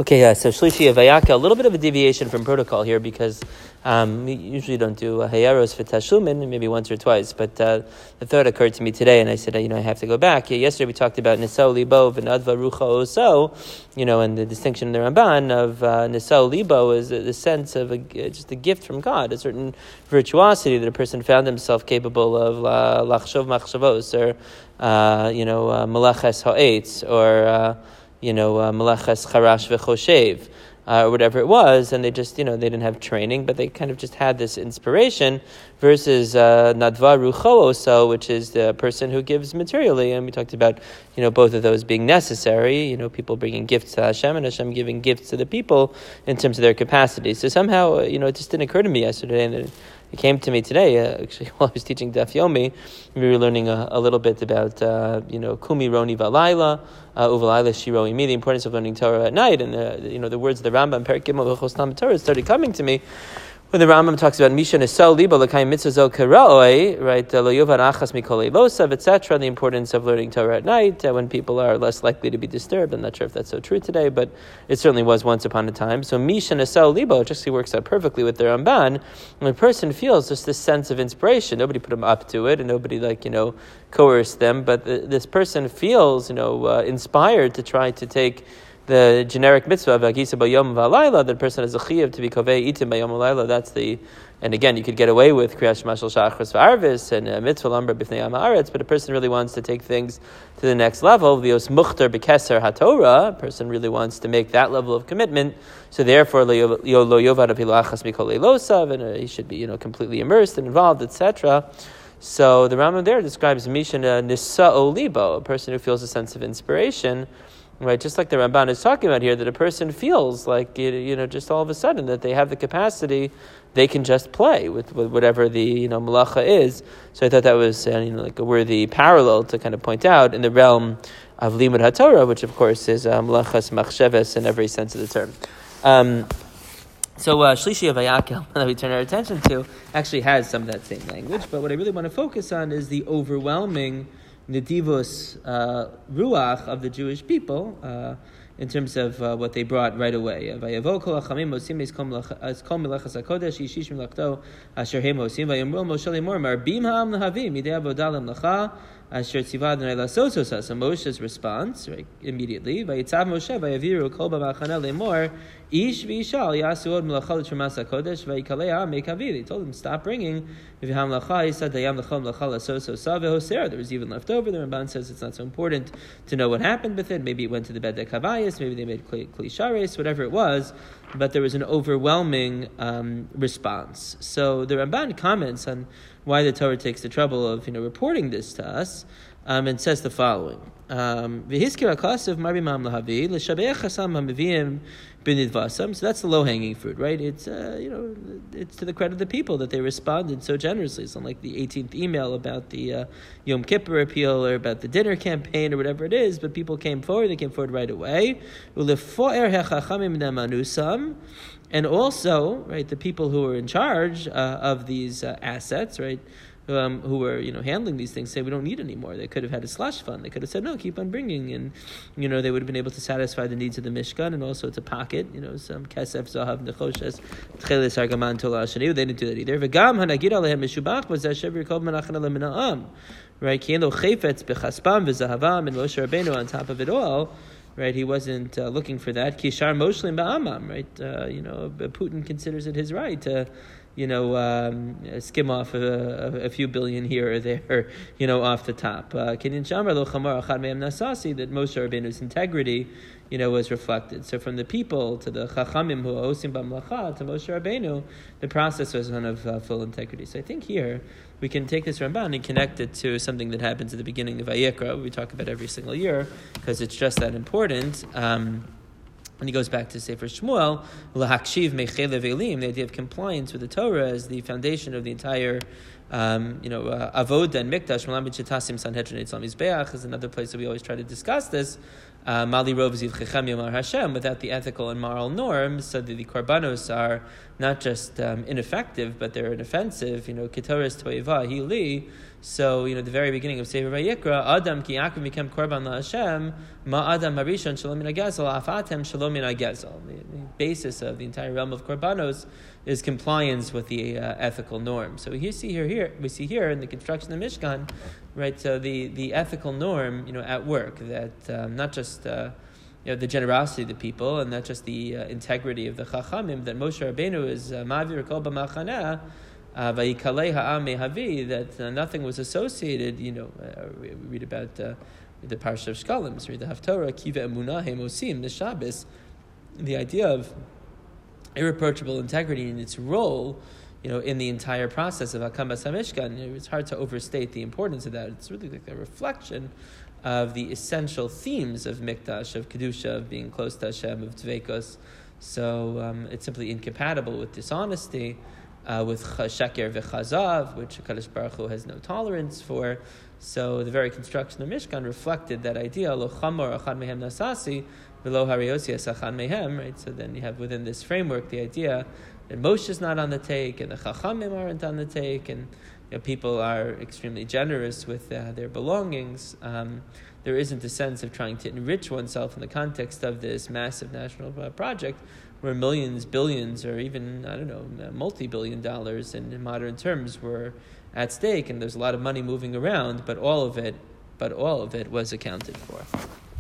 Okay, so Shlishi Vayaka, a little bit of a deviation from protocol here because we usually don't do Hayaros for Tashlumin, maybe once or twice, but the thought occurred to me today, and I said, I have to go back. Yesterday we talked about Niso Libo and Adva Rucha Oso, and the distinction in the Ramban of Niso Libo is the sense of just a gift from God, a certain virtuosity that a person found himself capable of Lachshov Machshavos, or Melaches Ha'etz, or Melaches Charash V'choshev, or whatever it was, and they just, they didn't have training, but they kind of just had this inspiration, versus Nadva Rucho Oso, which is the person who gives materially, and we talked about, both of those being necessary, people bringing gifts to Hashem, and Hashem giving gifts to the people in terms of their capacity. So somehow, it just didn't occur to me yesterday, and it came to me today, actually, while I was teaching Daf Yomi. We were learning a little bit about, Kumi Roni Valayla, Uvalayla Shiroi Mi, the importance of learning Torah at night, and the words of the Rambam, Perek Gimel V'chos Tam Torah, started coming to me when the Rambam talks about Misha Nesal Liba L'Kayim Mitzvah Karaoi, right? Lo Yovan Achas Mikol Elosav, etc. The importance of learning Torah at night when people are less likely to be disturbed. I'm not sure if that's so true today, but it certainly was once upon a time. So Misha Nesal Liba just works out perfectly with the Ramban. When a person feels just this sense of inspiration, nobody put them up to it, and nobody coerced them, but this person feels inspired to try to take the generic mitzvah of Agisa Bayom Valayla, that person has a chiyuv to be kovei itim Bayom Valayla. That's and again, you could get away with Kriyas Shema Shel Shachris V'Arvis and mitzvah lumber b'fnei Am Haaretz, but a person really wants to take things to the next level. V'yos muchter b'keser haTorah, a person really wants to make that level of commitment. So therefore, lo yovad afilu achas mikol elosav, and he should be completely immersed and involved, etc. So the Rambam there describes Mishan Nisa'o Libo, a person who feels a sense of inspiration. Right, just like the Ramban is talking about here, that a person feels like, just all of a sudden that they have the capacity, they can just play with whatever the, malacha is. So I thought that was, like a worthy parallel to kind of point out in the realm of Limud HaTorah, which of course is malachas machsheves in every sense of the term. So Shlishi Vayakel, that we turn our attention to, actually has some of that same language, but what I really want to focus on is the overwhelming Nedivus Ruach of the Jewish people in terms of what they brought right away. Vayavo kol hachamim mosim es kol melachas hakodesh yishish milachto asher he mosim vayimru Moshe lemor marbim ha'am lahavim midei avodah lemlacha asher tzivad Adonai lasos osas. So Moshe's response, right, immediately, vayitzav Moshe vayaviru kol b'machana lemor ish v'ishal yasu od melacha l'trumas hakodesh vayikalei ha'am meikavi. They told him, stop bringing. There was even left over. The Ramban says it's not so important to know what happened with it. Maybe it went to the Bedek Havayis, maybe they made Kli Shares, whatever it was, but there was an overwhelming response. So the Ramban comments on why the Torah takes the trouble of reporting this to us, and says the following. So that's the low-hanging fruit, right? It's it's to the credit of the people that they responded so generously. It's unlike the 18th email about the Yom Kippur appeal or about the dinner campaign or whatever it is, but people came forward. They came forward right away. And also, right, the people who were in charge of these assets, right, who were handling these things, say we don't need any more. They could have had a slush fund. They could have said no, keep on bringing, and they would have been able to satisfy the needs of the Mishkan and also to pocket some kesef zahav nechoshes tcheles argaman tola shani. They didn't do that either. V'gam hanagir alehem mishubach was asher yirkov menachan alemina'am. Right, ki'en lo chayfetz bechaspam v'zahavam, and Moshe Rabbeinu on top of it all. Right, he wasn't looking for that. Kishar moshlim ba'amam. Right, Putin considers it his right to skim off a few billion here or there, off the top. Kinyan Shamar lo chamar achad me'em nasasi, that Moshe Rabbeinu's integrity, was reflected. So from the people to the chachamim who are osim b'mlacha to Moshe Rabbeinu, the process was one of full integrity. So I think here we can take this Ramban and connect it to something that happens at the beginning of Vayikra, we talk about every single year, because it's just that important. And he goes back to Sefer Shmuel, lahakshiv mechelev elim, the idea of compliance with the Torah as the foundation of the entire, avoda and mikdash. Malamid shetasim sanhedrin etzlam mizbeach is another place that we always try to discuss this. Mali Rov Ziv Chechem Yomar Hashem, without the ethical and moral norms, so that the korbanos are not just ineffective, but they're inoffensive. Ketoris Toiva Hili. So, the very beginning of Sefer Vayikra, Adam ki Yaakov became korban la Hashem, ma Adam harishon shalom min hagezel, afatem shalom min hagezel. The basis of the entire realm of korbanos is compliance with the ethical norm. So we see here in the construction of the Mishkan, right? So the ethical norm, at work, that not just the generosity of the people, and not just the integrity of the Chachamim, that Moshe Rabbeinu is ma'avir kol b'machaneh, vayikalei ha'am mehavi, that nothing was associated. We read about the Parsha of Shkalim, read the Haftorah, kiva emunah hemosim, the Shabbos, the idea of irreproachable integrity in its role, in the entire process of Hakamas HaMishkan. It's hard to overstate the importance of that. It's really like a reflection of the essential themes of Mikdash, of Kedusha, of being close to Hashem, of Tvekos. So it's simply incompatible with dishonesty, with Sheker v'Chazav, which Kadosh Baruch Hu has no tolerance for. So the very construction of Mishkan reflected that idea, Lo chamor achad mehem nasasi, v'lo hariosi asachan mehem, right? So then you have within this framework the idea that Moshe is not on the take, and the Chachamim aren't on the take, and people are extremely generous with their belongings. There isn't a sense of trying to enrich oneself in the context of this massive national project, where millions, billions, or even, multi-billion dollars in modern terms were at stake, and there's a lot of money moving around, but all of it was accounted for.